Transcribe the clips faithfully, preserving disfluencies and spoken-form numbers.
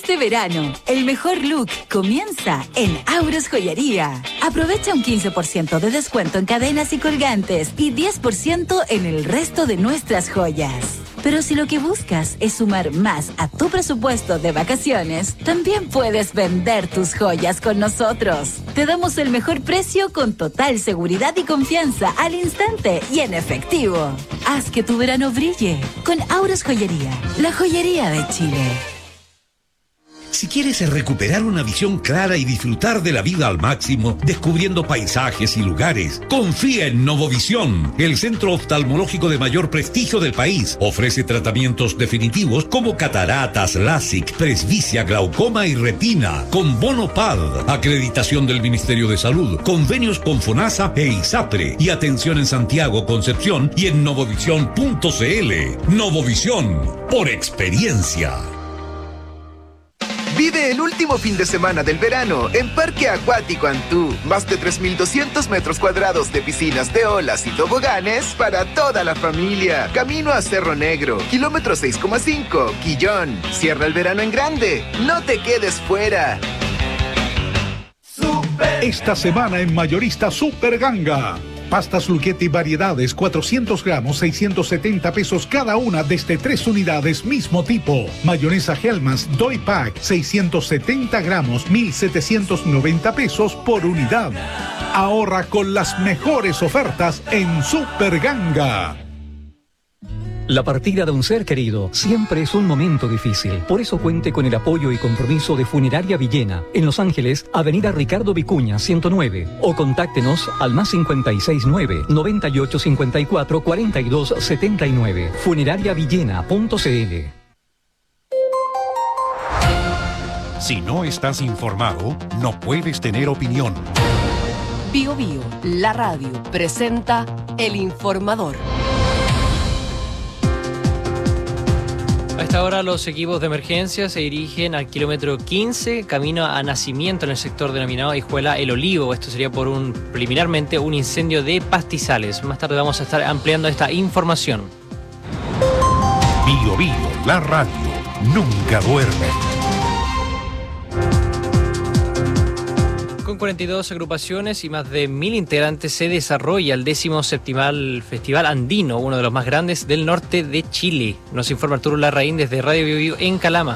Este verano, el mejor look comienza en Auros Joyería. Aprovecha un quince por ciento de descuento en cadenas y colgantes y diez por ciento en el resto de nuestras joyas. Pero si lo que buscas es sumar más a tu presupuesto de vacaciones, también puedes vender tus joyas con nosotros. Te damos el mejor precio con total seguridad y confianza al instante y en efectivo. Haz que tu verano brille con Auros Joyería, la joyería de Chile. Si quieres recuperar una visión clara y disfrutar de la vida al máximo, descubriendo paisajes y lugares, confía en Novovisión, el centro oftalmológico de mayor prestigio del país. Ofrece tratamientos definitivos como cataratas, LASIK, presbicia, glaucoma y retina, con bono P A D, acreditación del Ministerio de Salud, convenios con FONASA e ISAPRE, y atención en Santiago, Concepción y en novovisión punto cl. Novovisión, por experiencia. Vive el último fin de semana del verano en Parque Acuático Antú. Más de tres mil doscientos metros cuadrados de piscinas de olas y toboganes para toda la familia. Camino a Cerro Negro, kilómetro seis coma cinco, Quillón. Cierra el verano en grande. No te quedes fuera. Esta semana en Mayorista Super Ganga. Pastas Luchetti variedades, cuatrocientos gramos, seiscientos setenta pesos cada una desde tres unidades, mismo tipo. Mayonesa Hellmann's Doy Pack, seiscientos setenta gramos, mil setecientos noventa pesos por unidad. Ahorra con las mejores ofertas en Super Ganga. La partida de un ser querido siempre es un momento difícil. Por eso cuente con el apoyo y compromiso de Funeraria Villena, en Los Ángeles, Avenida Ricardo Vicuña, ciento nueve. O contáctenos al más cincuenta y seis nueve, noventa y ocho cincuenta y cuatro, cuarenta y dos setenta y nueve. funerariavillena punto cl. Si no estás informado, no puedes tener opinión. Bio Bio, la radio, presenta El Informador. A esta hora los equipos de emergencia se dirigen al kilómetro quince, camino a Nacimiento en el sector denominado Hijuela El Olivo. Esto sería por un, preliminarmente, un incendio de pastizales. Más tarde vamos a estar ampliando esta información. Bio Bio, la radio, nunca duerme. Con cuarenta y dos agrupaciones y más de mil integrantes se desarrolla el décimo septimal Festival Andino, uno de los más grandes del norte de Chile. Nos informa Arturo Larraín desde Radio Bio Bio en Calama.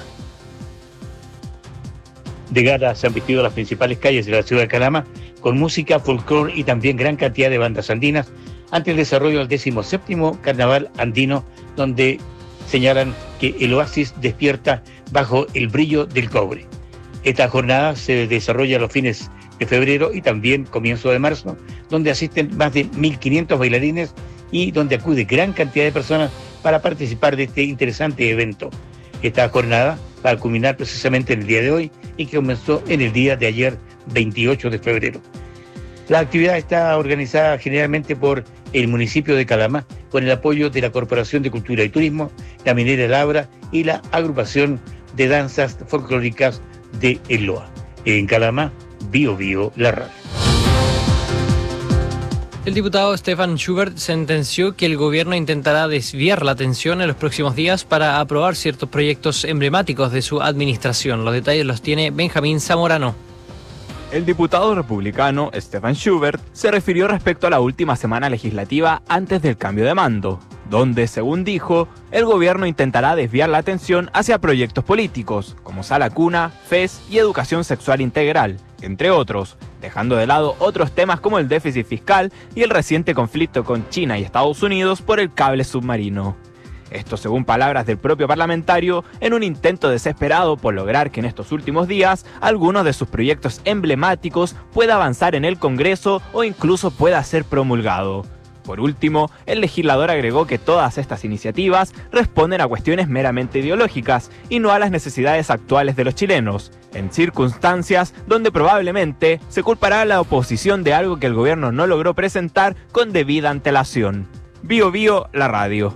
De gala se han vestido las principales calles de la ciudad de Calama con música, folclore y también gran cantidad de bandas andinas ante el desarrollo del décimo séptimo Carnaval Andino, donde señalan que el oasis despierta bajo el brillo del cobre. Esta jornada se desarrolla los fines de febrero y también comienzo de marzo, donde asisten más de mil quinientos bailarines y donde acude gran cantidad de personas para participar de este interesante evento. Esta jornada va a culminar precisamente en el día de hoy y que comenzó en el día de ayer, veintiocho de febrero. La actividad está organizada generalmente por el municipio de Calama, con el apoyo de la Corporación de Cultura y Turismo, la Minera Labra y la agrupación de danzas folclóricas de El Loa. En Calama, Bio Bio, la radio. El diputado Stefan Schubert sentenció que el gobierno intentará desviar la atención en los próximos días para aprobar ciertos proyectos emblemáticos de su administración. Los detalles los tiene Benjamín Zamorano. El diputado republicano Stefan Schubert se refirió respecto a la última semana legislativa antes del cambio de mando, donde, según dijo, el gobierno intentará desviar la atención hacia proyectos políticos, como Sala Cuna, F E S y Educación Sexual Integral, entre otros, dejando de lado otros temas como el déficit fiscal y el reciente conflicto con China y Estados Unidos por el cable submarino. Esto según palabras del propio parlamentario, en un intento desesperado por lograr que en estos últimos días algunos de sus proyectos emblemáticos pueda avanzar en el Congreso o incluso pueda ser promulgado. Por último, el legislador agregó que todas estas iniciativas responden a cuestiones meramente ideológicas y no a las necesidades actuales de los chilenos, en circunstancias donde probablemente se culpará a la oposición de algo que el gobierno no logró presentar con debida antelación. Bio Bio, la radio.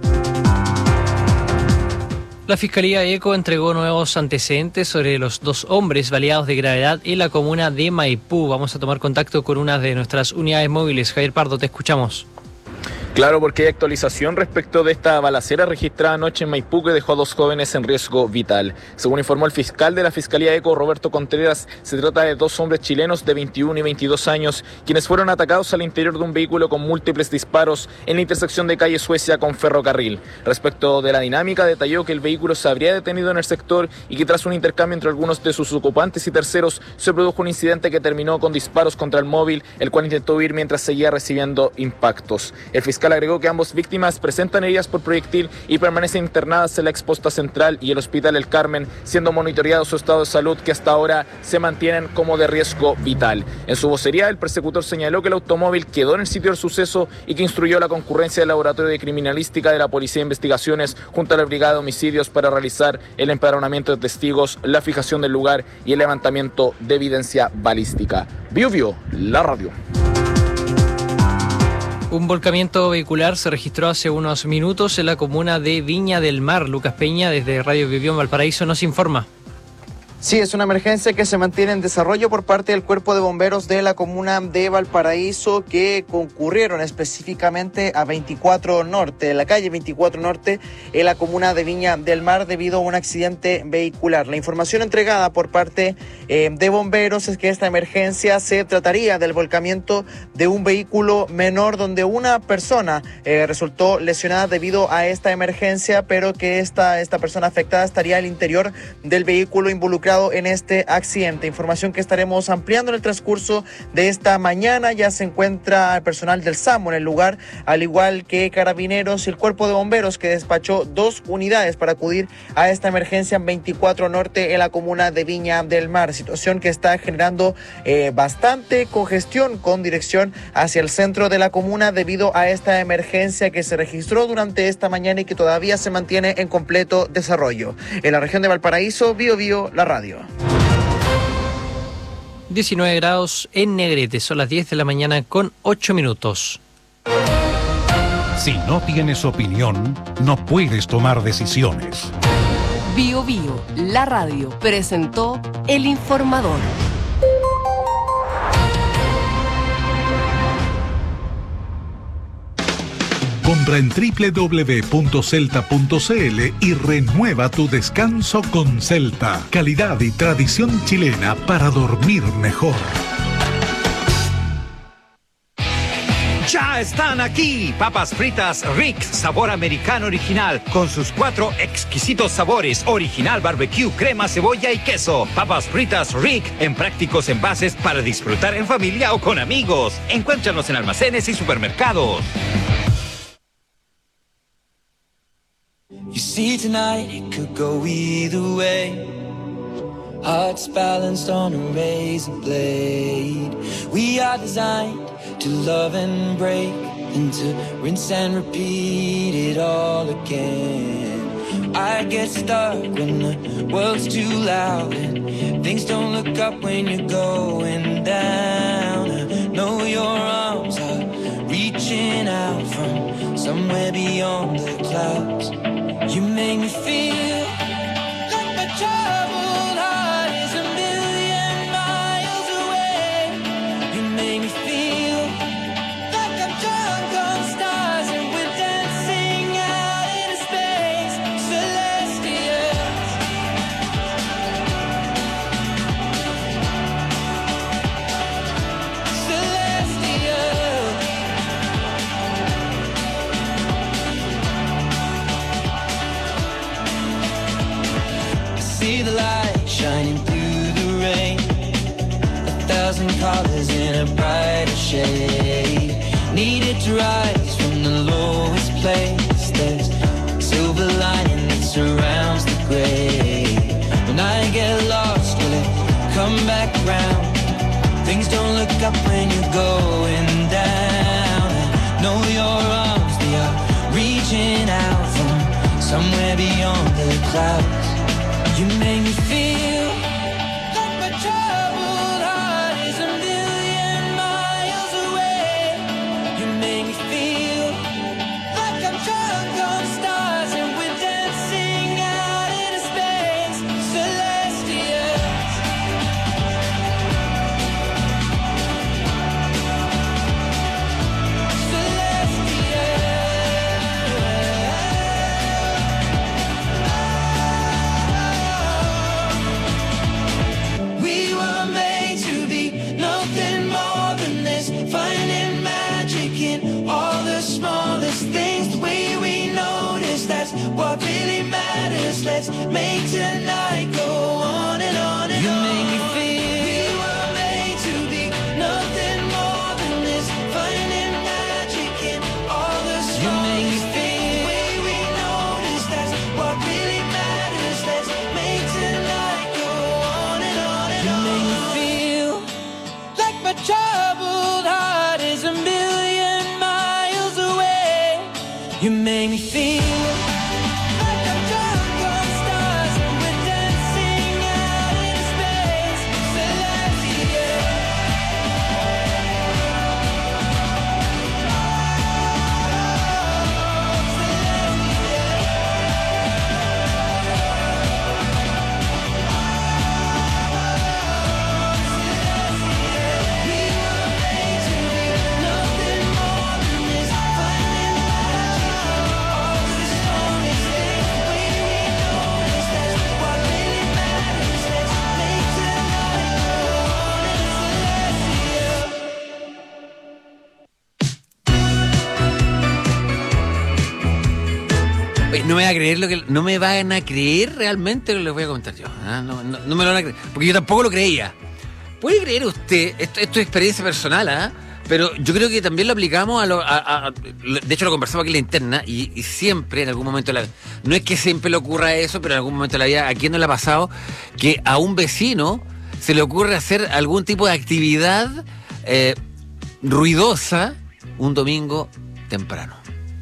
La Fiscalía ECO entregó nuevos antecedentes sobre los dos hombres baleados de gravedad en la comuna de Maipú. Vamos a tomar contacto con una de nuestras unidades móviles. Javier Pardo, te escuchamos. Claro, porque hay actualización respecto de esta balacera registrada anoche en Maipú que dejó a dos jóvenes en riesgo vital. Según informó el fiscal de la Fiscalía ECO, Roberto Contreras, se trata de dos hombres chilenos de veintiuno y veintidós años, quienes fueron atacados al interior de un vehículo con múltiples disparos en la intersección de calle Suecia con Ferrocarril. Respecto de la dinámica, detalló que el vehículo se habría detenido en el sector y que tras un intercambio entre algunos de sus ocupantes y terceros, se produjo un incidente que terminó con disparos contra el móvil, el cual intentó huir mientras seguía recibiendo impactos. El fiscal agregó que ambos víctimas presentan heridas por proyectil y permanecen internadas en la exposta central y el Hospital El Carmen, siendo monitoreado su estado de salud, que hasta ahora se mantienen como de riesgo vital. En su vocería, el persecutor señaló que el automóvil quedó en el sitio del suceso y que instruyó a la concurrencia del Laboratorio de Criminalística de la Policía de Investigaciones junto a la Brigada de Homicidios para realizar el empadronamiento de testigos, la fijación del lugar y el levantamiento de evidencia balística. Bio Bio, la radio. Un volcamiento vehicular se registró hace unos minutos en la comuna de Viña del Mar. Lucas Peña, desde Radio Bio Bio en Valparaíso, nos informa. Sí, es una emergencia que se mantiene en desarrollo por parte del Cuerpo de Bomberos de la comuna de Valparaíso, que concurrieron específicamente a veinticuatro Norte, la calle veinticuatro Norte, en la comuna de Viña del Mar, debido a un accidente vehicular. La información entregada por parte eh, de bomberos es que esta emergencia se trataría del volcamiento de un vehículo menor, donde una persona eh, resultó lesionada debido a esta emergencia, pero que esta, esta persona afectada estaría al interior del vehículo involucrado en este accidente. Información que estaremos ampliando en el transcurso de esta mañana. Ya se encuentra el personal del SAMU en el lugar, al igual que carabineros y el Cuerpo de Bomberos, que despachó dos unidades para acudir a esta emergencia en veinticuatro Norte en la comuna de Viña del Mar. Situación que está generando eh, bastante congestión con dirección hacia el centro de la comuna debido a esta emergencia que se registró durante esta mañana y que todavía se mantiene en completo desarrollo. En la región de Valparaíso, Bio Bio, la radio. diecinueve grados en Negrete, son las diez de la mañana con ocho minutos. Si no tienes opinión, no puedes tomar decisiones. Bio Bio, la radio, presentó El Informador. Compra en doble u doble u doble u punto celta punto c l y renueva tu descanso con Celta. Calidad y tradición chilena para dormir mejor. Ya están aquí, papas fritas Rick, sabor americano original, con sus cuatro exquisitos sabores, original barbecue, crema, cebolla y queso. Papas fritas Rick, en prácticos envases para disfrutar en familia o con amigos. Encuéntranos en almacenes y supermercados. You see tonight it could go either way. Hearts balanced on a razor blade. We are designed to love and break, and to rinse and repeat it all again. I get stuck when the world's too loud and things don't look up when you're going down. I know your arms are reaching out from somewhere beyond the clouds. You make me feel like my troubled heart is a million miles away. You make me feel like I'm drunk on stars and we're dancing out into space, celestials. Celestials. See the light shining through the rain, a thousand colors in a brighter shade. Needed to rise from the lowest place. There's a silver lining that surrounds the gray. When I get lost, will it come back round? Things don't look up when you're going down. I know your arms, they are reaching out from somewhere beyond the clouds. You make me feel like my troubled heart is a million miles away. You make me feel like I'm drunk on stars and we're dancing out into space, celestials. Celestials. tonight go on and on and you on. Make me feel we were made to be nothing more than this, finding magic in all the small. You make me feel the way we notice, that's what really matters. Let's make tonight go on and on and you on. You make me feel like my troubled heart is a million miles away. You make me feel like I'm drunk on stars and we're dancing out in space. Celestial. Oye, no me va a creer lo que no me van a creer realmente lo que les voy a comentar yo. ¿eh? No, no, no me lo van a creer, porque yo tampoco lo creía. ¿Puede creer usted? Esto, esto es experiencia personal, ¿ah? ¿eh? Pero yo creo que también lo aplicamos a lo, a, a, de hecho lo conversamos aquí en la interna y, y siempre en algún momento de la, no es que siempre le ocurra eso, pero en algún momento de la vida, ¿a quién no le ha pasado que a un vecino se le ocurre hacer algún tipo de actividad eh, ruidosa un domingo temprano?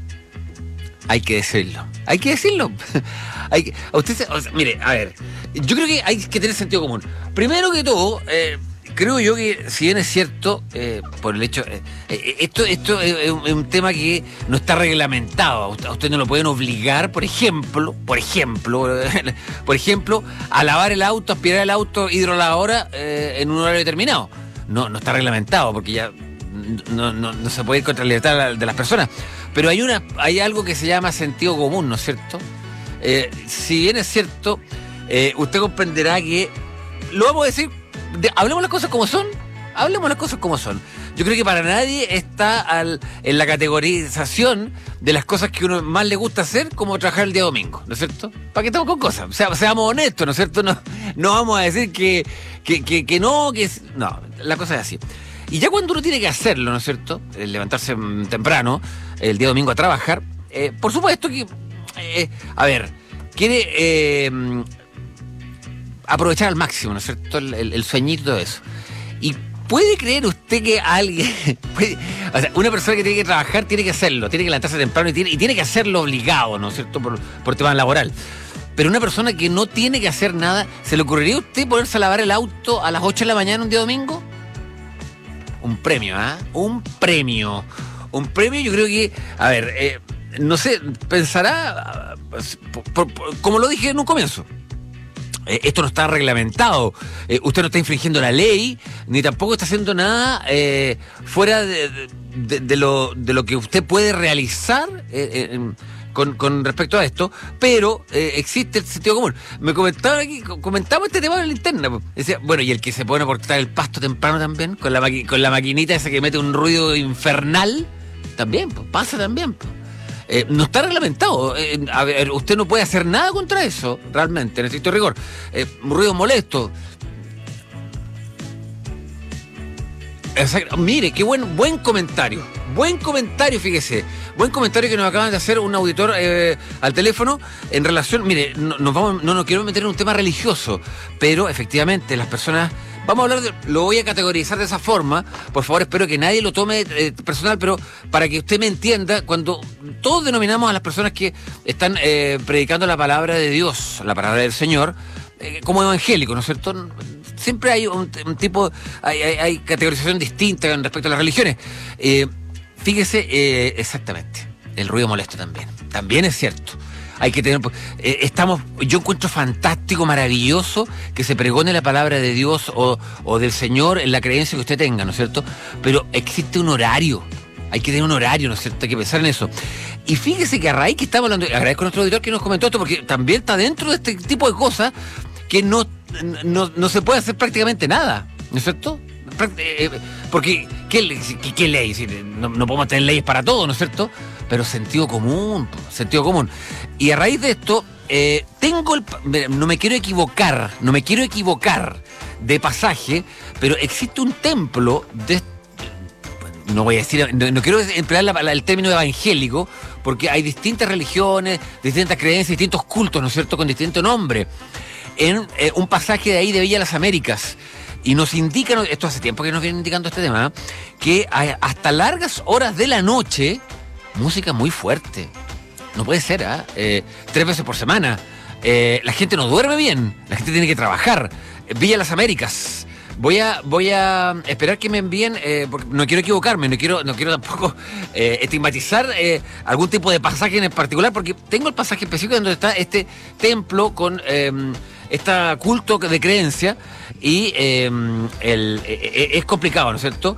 Hay que decirlo. Hay que decirlo. hay que, a usted se, o sea, mire, a ver, yo creo que hay que tener sentido común. Primero que todo, eh, creo yo que si bien es cierto, eh, por el hecho, eh, eh, esto, esto es, es, un, es un tema que no está reglamentado. A usted, a usted no lo pueden obligar, por ejemplo, por ejemplo, por ejemplo, a lavar el auto, aspirar el auto hidrolavadora eh, en un horario determinado. No, no está reglamentado porque ya no, no, no se puede ir contra la libertad de las personas. Pero hay una, hay algo que se llama sentido común, ¿no es cierto? Eh, si bien es cierto, eh, usted comprenderá que, lo vamos a decir, de, hablemos las cosas como son, hablemos las cosas como son. Yo creo que para nadie está al, en la categorización de las cosas que uno más le gusta hacer, como trabajar el día domingo, ¿no es cierto? ¿Para qué estamos con cosas? O sea, seamos honestos, ¿no es cierto? No, no vamos a decir que, que, que, que no, que es, no, la cosa es así. Y ya cuando uno tiene que hacerlo, ¿no es cierto? El levantarse temprano, el día domingo a trabajar, eh, por supuesto que, eh, a ver, quiere eh, aprovechar al máximo, ¿no es cierto? El, el, el sueñito y todo eso. Y ¿puede creer usted que alguien, puede, o sea, una persona que tiene que trabajar tiene que hacerlo, tiene que levantarse temprano y tiene, y tiene que hacerlo obligado, ¿no es cierto? Por, por tema laboral. Pero una persona que no tiene que hacer nada, ¿se le ocurriría a usted ponerse a lavar el auto a las ocho de la mañana un día domingo? Un premio, ¿ah? ¿eh? Un premio. Un premio, yo creo que, a ver, eh, no sé, pensará, por, por, por, como lo dije en un comienzo, eh, esto no está reglamentado, eh, usted no está infringiendo la ley, ni tampoco está haciendo nada eh, fuera de, de, de, lo, de lo que usted puede realizar eh, eh, con, con respecto a esto, pero eh, existe el sentido común. Me comentaban aquí, comentamos este tema en la interna. Decía, bueno, y el que se pone a cortar el pasto temprano también, con la, maqui, con la maquinita esa que mete un ruido infernal, también, pues, pasa también. Pues. Eh, no está reglamentado. Eh, a ver, usted no puede hacer nada contra eso, realmente, en estricto rigor. Eh, un ruido molesto. Exacto. Mire, qué buen, buen comentario. Buen comentario, fíjese. Buen comentario que nos acaban de hacer un auditor eh, al teléfono en relación. Mire, no nos vamos, no nos quiero meter en un tema religioso, pero efectivamente las personas. Vamos a hablar de, lo voy a categorizar de esa forma, por favor, espero que nadie lo tome eh, personal, pero para que usted me entienda, cuando todos denominamos a las personas que están eh, predicando la palabra de Dios, la palabra del Señor, eh, como evangélicos, ¿no es cierto? Siempre hay un, un tipo, hay, hay, hay categorización distinta con respecto a las religiones. Eh, fíjese, eh, exactamente, el ruido molesto también, también es cierto. Hay que tener, eh, estamos, yo encuentro fantástico, maravilloso que se pregone la palabra de Dios o, o del Señor en la creencia que usted tenga, ¿no es cierto? Pero existe un horario, hay que tener un horario, ¿no es cierto? Hay que pensar en eso. Y fíjese que a raíz que estamos hablando, agradezco a nuestro auditor que nos comentó esto, porque también está dentro de este tipo de cosas que no, no, no se puede hacer prácticamente nada, ¿no es cierto? Porque, ¿qué, qué, qué ley? No, no podemos tener leyes para todo, ¿no es cierto? Pero sentido común, sentido común. Y a raíz de esto, eh, tengo el... No me quiero equivocar, no me quiero equivocar de pasaje, pero existe un templo de... No voy a decir, no, no quiero emplear la, la, el término evangélico, porque hay distintas religiones, distintas creencias, distintos cultos, ¿no es cierto?, con distinto nombre. En eh, un pasaje de ahí de Villa Las Américas. Y nos indican, esto hace tiempo que nos vienen indicando este tema, que hay, hasta largas horas de la noche, música muy fuerte. No puede ser, ¿eh? Eh, tres veces por semana. Eh, la gente no duerme bien, la gente tiene que trabajar. Villa Las Américas. Voy a, voy a esperar que me envíen, eh, porque no quiero equivocarme, no quiero, no quiero tampoco eh, estigmatizar eh, algún tipo de pasaje en particular, porque tengo el pasaje específico donde está este templo con eh, este culto de creencia y eh, el, eh, es complicado, ¿no es cierto?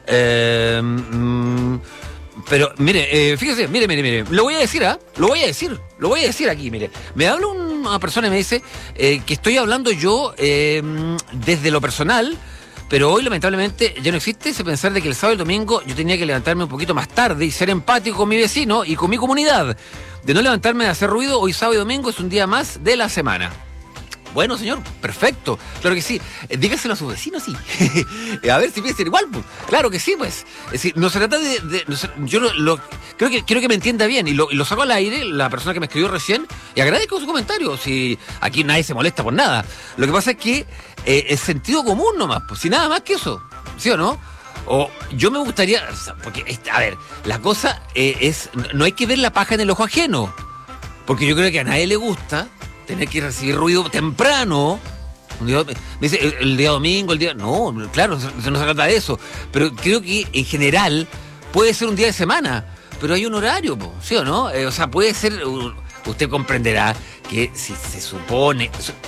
Eh, mm, pero mire, eh, fíjese, mire, mire, mire, lo voy a decir, ¿ah? ¿eh? Lo voy a decir, lo voy a decir aquí, mire. Me habla una persona y me dice eh, que estoy hablando yo eh, desde lo personal, pero hoy lamentablemente ya no existe ese pensar de que el sábado y el domingo yo tenía que levantarme un poquito más tarde y ser empático con mi vecino y con mi comunidad. De no levantarme a hacer ruido, hoy sábado y domingo es un día más de la semana. Bueno, señor, perfecto. Claro que sí. Eh, dígaselo a sus vecinos, sí. A ver si piensan igual, pues. Claro que sí, pues. Es decir, no se trata de... de no se, yo lo, lo, creo que quiero que me entienda bien. Y lo, y lo saco al aire, la persona que me escribió recién, y agradezco su comentario. Si aquí nadie se molesta por nada. Lo que pasa es que eh, es sentido común nomás, pues. Si nada más que eso. ¿Sí o no? O yo me gustaría... Porque, a ver, la cosa eh, es... No hay que ver la paja en el ojo ajeno. Porque yo creo que a nadie le gusta tener que recibir ruido temprano. Un día, me dice, el, el día domingo, el día... No, claro, no se trata de eso. Pero creo que en general puede ser un día de semana, pero hay un horario, ¿sí o no? Eh, o sea, puede ser... Usted comprenderá que si se supone...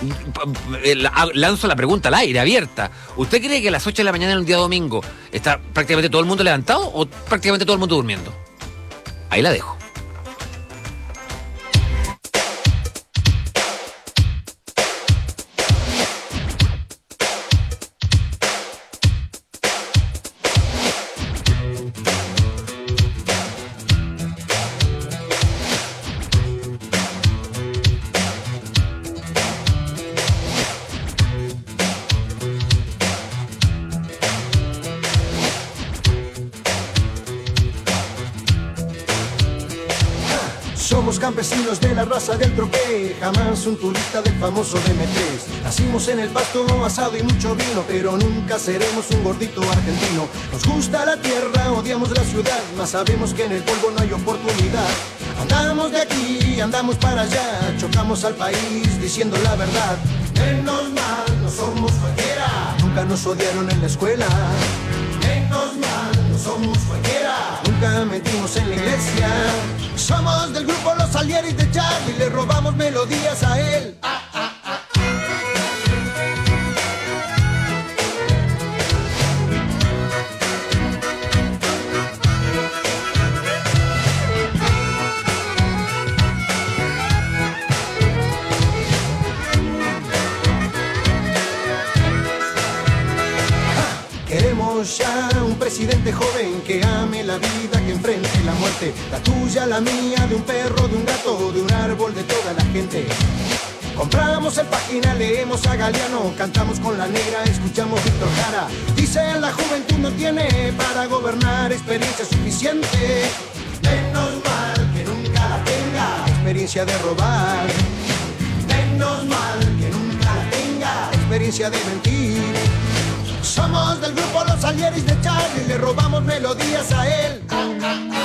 Lanzo la pregunta al aire, abierta. ¿Usted cree que a las ocho de la mañana del día domingo está prácticamente todo el mundo levantado o prácticamente todo el mundo durmiendo? Ahí la dejo. Campesinos de la raza del troqué, jamás un turista del famoso D M tres. Nacimos en el pasto, asado y mucho vino, pero nunca seremos un gordito argentino. Nos gusta la tierra, odiamos la ciudad, mas sabemos que en el polvo no hay oportunidad. Andamos de aquí, andamos para allá, chocamos al país diciendo la verdad. Menos mal, no somos cualquiera, nunca nos odiaron en la escuela. Menos mal, no somos cualquiera, nunca mentimos en la iglesia. Somos del grupo Los Salieris de Charlie, le robamos melodías a él. Ah, ah, ah. Queremos ya un presidente joven que ame la vida, que enfrente la muerte, la tuya, la mía, de un perro, de un gato, de un árbol, de toda la gente. Compramos el Página, leemos a Galeano, cantamos con la negra, escuchamos Víctor Jara. Dicen la juventud no tiene para gobernar experiencia suficiente. Menos mal que nunca la tenga, experiencia de robar. Menos mal que nunca la tenga, experiencia de mentir. Somos del grupo Los Salieris de Charlie, le robamos melodías a él. Ah, ah, ah,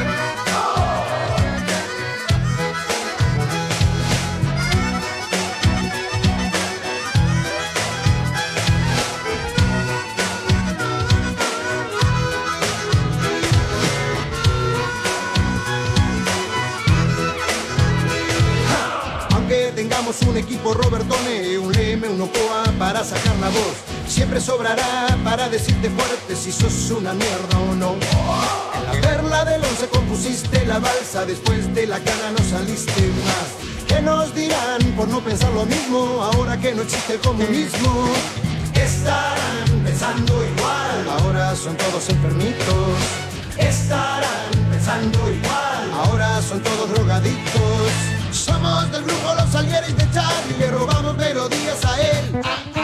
Aunque tengamos un equipo Robertone, un Leme, un Ocoa para sacar la voz, siempre sobrará para decirte fuerte si sos una mierda o no. En la perla del once compusiste la balsa, después de la cana no saliste más. ¿Qué nos dirán por no pensar lo mismo ahora que no existe el comunismo? Estarán pensando igual, ahora son todos enfermitos. Estarán pensando igual, ahora son todos drogadictos. Somos del grupo Los Salieres de Charlie, le robamos melodías a él.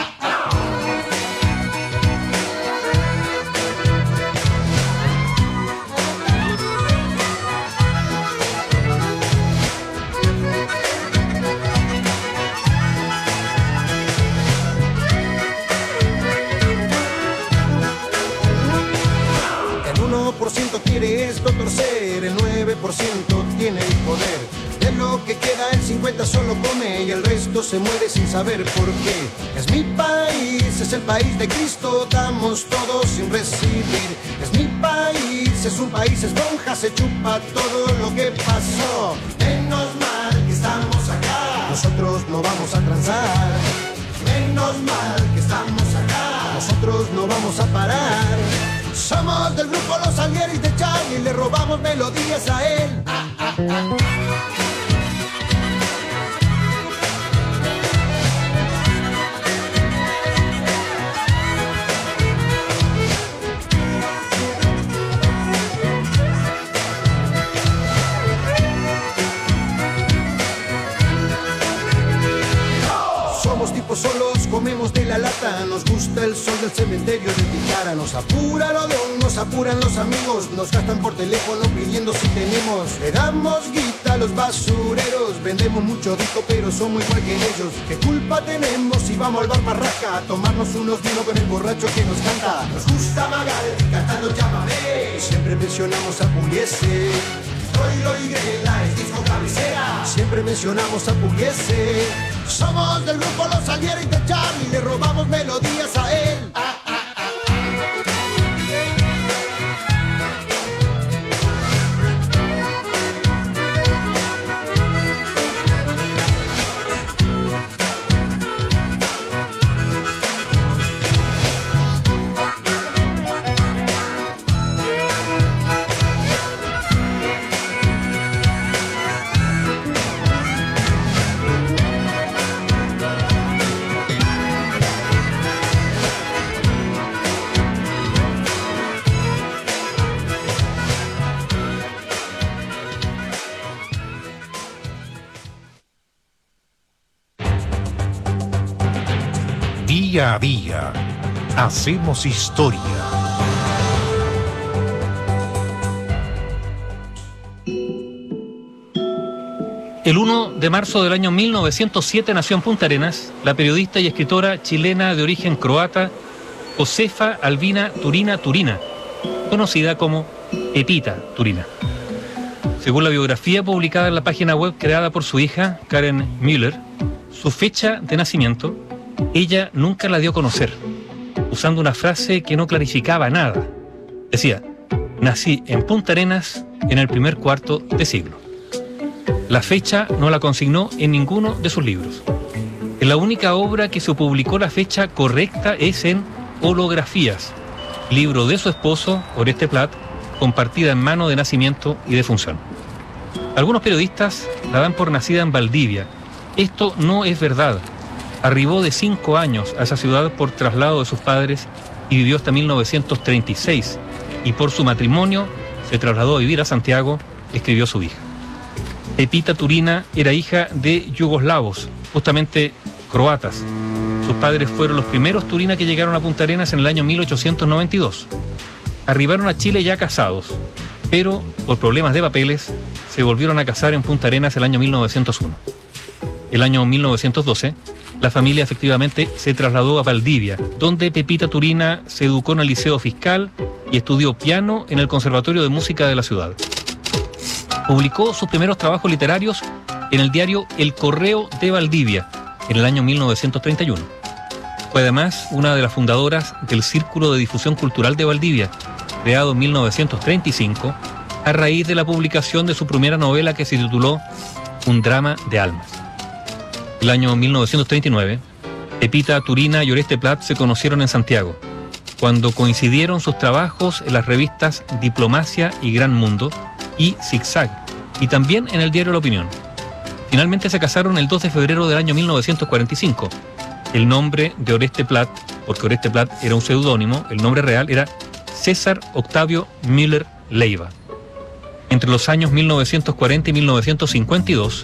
por ciento quiere esto torcer, el nueve por ciento tiene el poder. De lo que queda el cincuenta por ciento solo come y el resto se muere sin saber por qué. Es mi país, es el país de Cristo, damos todo sin recibir. Es mi país, es un país esponja, se chupa todo lo que pasó. Menos mal que estamos acá, nosotros no vamos a transar. Menos mal que estamos acá, nosotros no vamos a parar. Somos del grupo Los Salieres de Charlie, le robamos melodías a él. Ah, ah, ah. Somos tipos solos, comemos de la lata, nos gusta el sol del cementerio de Ticara. Nos apura el odón, nos apuran los amigos, nos gastan por teléfono pidiendo si tenemos. Le damos guita a los basureros, vendemos mucho disco pero somos igual que ellos. ¿Qué culpa tenemos si vamos al bar Marraca a tomarnos unos vinos con el borracho que nos canta? Nos gusta Magal, cantando Llámame, siempre mencionamos a Pugliese. Troilo y Grela es disco cabecera, siempre mencionamos a Pugliese. Somos del grupo Los Salieres de Charlie, le robamos melodías a él. Ah, ah, ah. Día a día, hacemos historia. El uno de marzo del año mil novecientos siete nació en Punta Arenas la periodista y escritora chilena de origen croata Josefa Albina Turina Turina, conocida como Pepita Turina. Según la biografía publicada en la página web creada por su hija, Karen Müller, su fecha de nacimiento ella nunca la dio a conocer, usando una frase que no clarificaba nada. Decía: nací en Punta Arenas en el primer cuarto de siglo. La fecha no la consignó en ninguno de sus libros. En la única obra que se publicó la fecha correcta es en Holografías, libro de su esposo, Oreste Plat, compartida en mano de nacimiento y defunción. Algunos periodistas la dan por nacida en Valdivia. Esto no es verdad. Arribó de cinco años a esa ciudad por traslado de sus padres y vivió hasta mil novecientos treinta y seis, y por su matrimonio se trasladó a vivir a Santiago, escribió su hija. Pepita Turina era hija de yugoslavos, justamente croatas. Sus padres fueron los primeros Turina que llegaron a Punta Arenas en el año mil ochocientos noventa y dos. Arribaron a Chile ya casados, pero por problemas de papeles se volvieron a casar en Punta Arenas el año mil novecientos uno. El año mil novecientos doce, la familia efectivamente se trasladó a Valdivia, donde Pepita Turina se educó en el Liceo Fiscal y estudió piano en el Conservatorio de Música de la ciudad. Publicó sus primeros trabajos literarios en el diario El Correo de Valdivia en el año mil novecientos treinta y uno. Fue además una de las fundadoras del Círculo de Difusión Cultural de Valdivia, creado en mil novecientos treinta y cinco a raíz de la publicación de su primera novela que se tituló Un drama de almas. El año mil novecientos treinta y nueve, Pepita Turina y Oreste Plat se conocieron en Santiago, cuando coincidieron sus trabajos en las revistas Diplomacia y Gran Mundo y Zigzag, y también en el diario La Opinión. Finalmente se casaron el dos de febrero del año mil novecientos cuarenta y cinco. El nombre de Oreste Plat, porque Oreste Plat era un seudónimo, el nombre real era César Octavio Müller Leiva. Entre los años mil novecientos cuarenta y mil novecientos cincuenta y dos,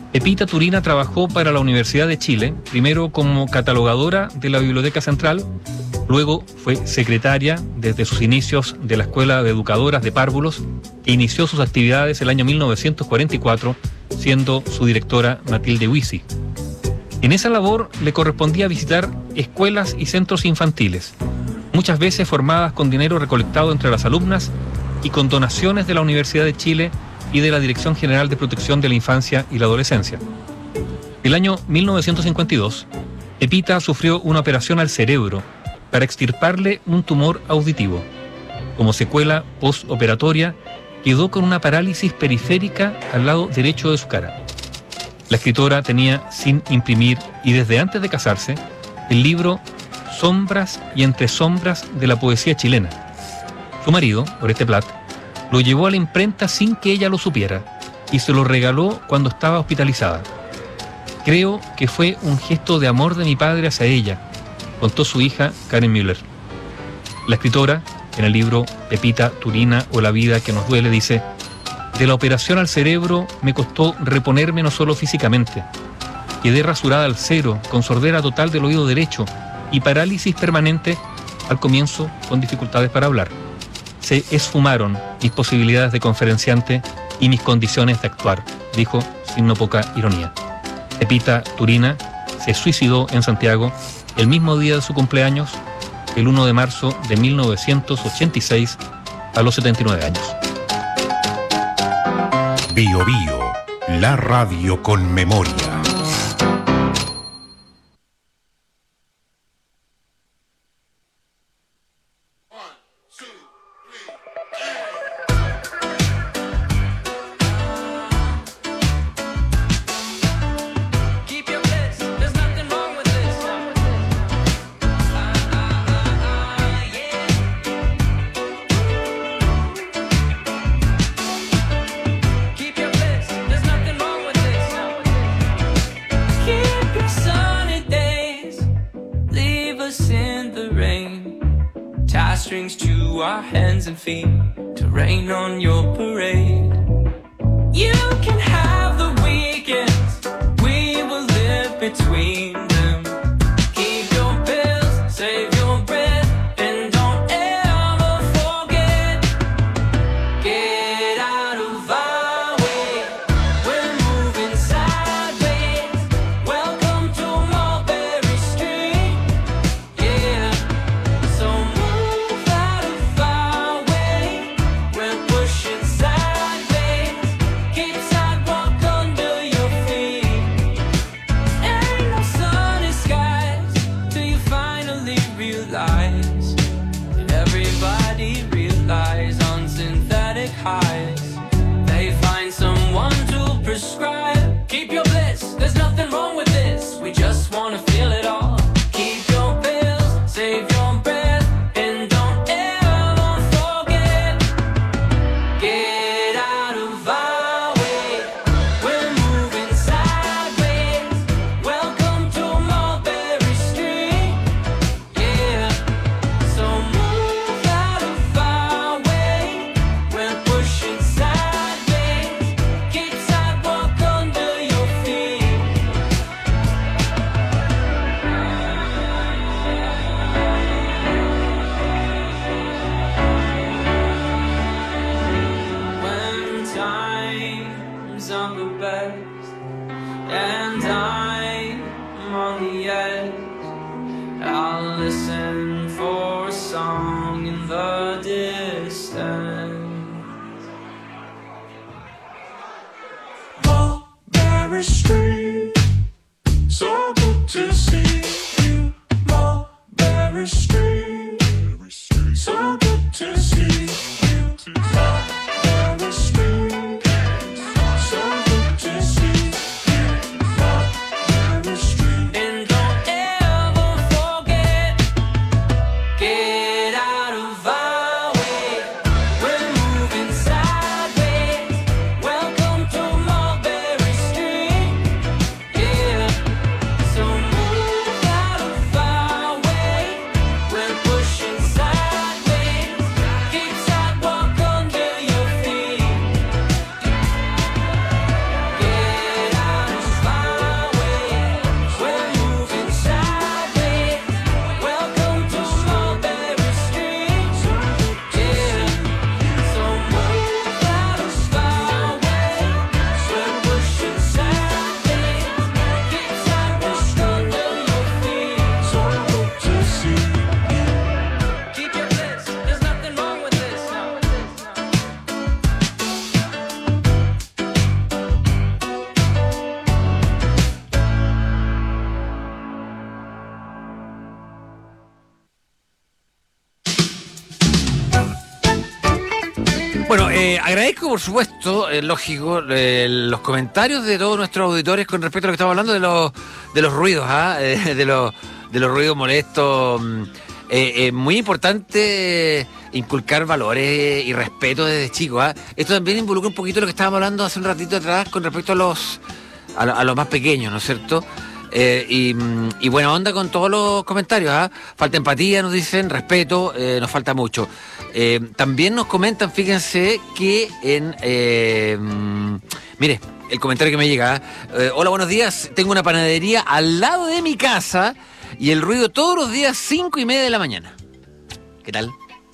Pepita Turina trabajó para la Universidad de Chile, primero como catalogadora de la Biblioteca Central, luego fue secretaria desde sus inicios de la Escuela de Educadoras de Párvulos e inició sus actividades el año mil novecientos cuarenta y cuatro, siendo su directora Matilde Huisi. En esa labor le correspondía visitar escuelas y centros infantiles, muchas veces formadas con dinero recolectado entre las alumnas y con donaciones de la Universidad de Chile y de la Dirección General de Protección de la Infancia y la Adolescencia. El año mil novecientos cincuenta y dos, Pepita sufrió una operación al cerebro para extirparle un tumor auditivo. Como secuela postoperatoria, quedó con una parálisis periférica al lado derecho de su cara. La escritora tenía sin imprimir, y desde antes de casarse, el libro Sombras y entre sombras de la poesía chilena. Su marido, Oreste Plat, lo llevó a la imprenta sin que ella lo supiera y se lo regaló cuando estaba hospitalizada. Creo que fue un gesto de amor de mi padre hacia ella, contó su hija Karen Müller. La escritora, en el libro Pepita Turina o la vida que nos duele, dice: de la operación al cerebro me costó reponerme no solo físicamente. Quedé rasurada al cero, con sordera total del oído derecho y parálisis permanente al comienzo, con dificultades para hablar. Se esfumaron mis posibilidades de conferenciante y mis condiciones de actuar, dijo sin no poca ironía. Pepita Turina se suicidó en Santiago el mismo día de su cumpleaños, el uno de marzo de mil novecientos ochenta y seis, a los setenta y nueve años. Bio Bio, la radio con memoria. Bueno, eh, agradezco, por supuesto, eh, lógico, eh, los comentarios de todos nuestros auditores con respecto a lo que estamos hablando de los de los ruidos, ¿ah? eh, de los de los ruidos molestos. Eh, eh, muy importante inculcar valores y respeto desde chicos. ¿ah? Esto también involucra un poquito lo que estábamos hablando hace un ratito atrás con respecto a los a, a los más pequeños, ¿no es cierto? Eh, y, y buena onda con todos los comentarios. ¿ah? Falta empatía, nos dicen, respeto, eh, nos falta mucho. Eh, también nos comentan, fíjense, que en... Eh, mire, el comentario que me llega. Eh, Hola, buenos días. Tengo una panadería al lado de mi casa y el ruido todos los días, cinco y media de la mañana. ¿Qué tal?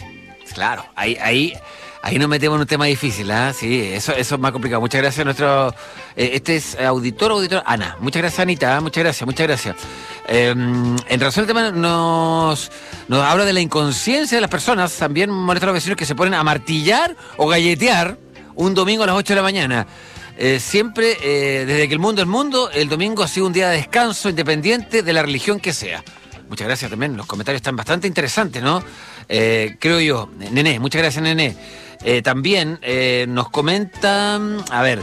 Claro, ahí... ahí Ahí nos metemos en un tema difícil, ¿ah? ¿eh? Sí, eso, eso es más complicado. Muchas gracias a nuestro... Eh, este es auditor o auditor... Ana. Muchas gracias, Anita. ¿eh? Muchas gracias, muchas gracias. Eh, en relación al tema, nos, nos habla de la inconsciencia de las personas. También molesta a los vecinos que se ponen a martillar o galletear un domingo a las ocho de la mañana. Eh, siempre, eh, desde que el mundo es mundo, el domingo ha sido un día de descanso independiente de la religión que sea. Muchas gracias también. Los comentarios están bastante interesantes, ¿no? Eh, creo yo. Nené, muchas gracias, Nené. Eh, también eh, nos comentan, a ver,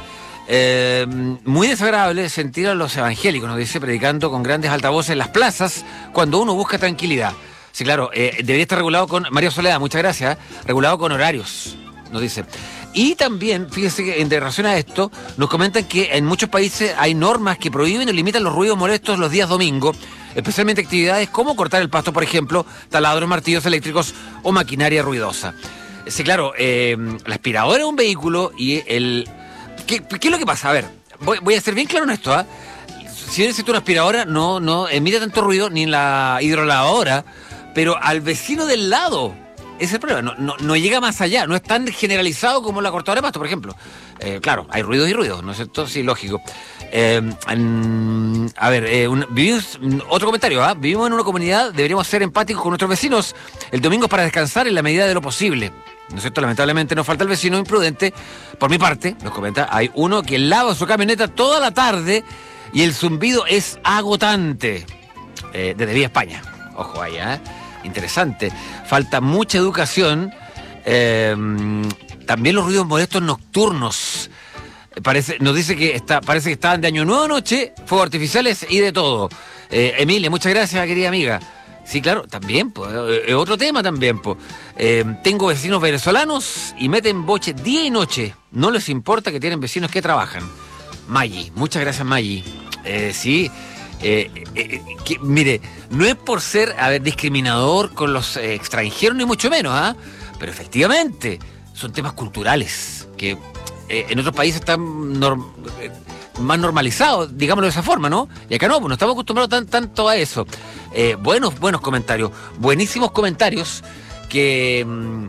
eh, muy desagradable sentir a los evangélicos, nos dice, predicando con grandes altavoces en las plazas cuando uno busca tranquilidad. Sí, claro, eh, debería estar regulado con, María Soledad, muchas gracias, regulado con horarios, nos dice. Y también, fíjense que en relación a esto, nos comentan que en muchos países hay normas que prohíben o limitan los ruidos molestos los días domingo, especialmente actividades como cortar el pasto, por ejemplo, taladros, martillos eléctricos o maquinaria ruidosa. Sí, claro, eh, la aspiradora es un vehículo y el... ¿Qué, qué es lo que pasa? A ver, voy, voy a ser bien claro en esto, ¿ah? ¿eh? Si necesito una aspiradora, no, no emite tanto ruido ni en la hidrolavadora, pero al vecino del lado, ese es el problema, no, no, no llega más allá, no es tan generalizado como la cortadora de pasto, por ejemplo. Eh, claro, hay ruidos y ruidos, ¿no es cierto? Sí, lógico. Eh, en, a ver, eh, un, vivimos, otro comentario, ¿ah? ¿eh? Vivimos en una comunidad, deberíamos ser empáticos con nuestros vecinos. El domingo es para descansar en la medida de lo posible. ¿No es cierto? Lamentablemente nos falta el vecino imprudente. Por mi parte, nos comenta, hay uno que lava su camioneta toda la tarde y el zumbido es agotante. Eh, desde Vía España. Ojo ahí, ¿eh? Interesante. Falta mucha educación. Eh, también los ruidos molestos nocturnos. Parece, nos dice que está, parece que estaban de año nuevo anoche, fuegos artificiales y de todo. Eh, Emilia, muchas gracias, querida amiga. Sí, claro, también, pues, es otro tema también, pues. Eh, tengo vecinos venezolanos y meten boche día y noche. No les importa que tienen vecinos que trabajan. Maggi, muchas gracias, Maggi. Eh, sí, eh, eh, que, mire, no es por ser, a ver, discriminador con los eh, extranjeros, ni mucho menos, ¿ah? ¿eh? Pero efectivamente, son temas culturales que eh, en otros países están norm, eh, más normalizados, digámoslo de esa forma, ¿no? Y acá no, pues no estamos acostumbrados tan, tanto a eso. Eh, buenos, buenos comentarios, buenísimos comentarios que mm,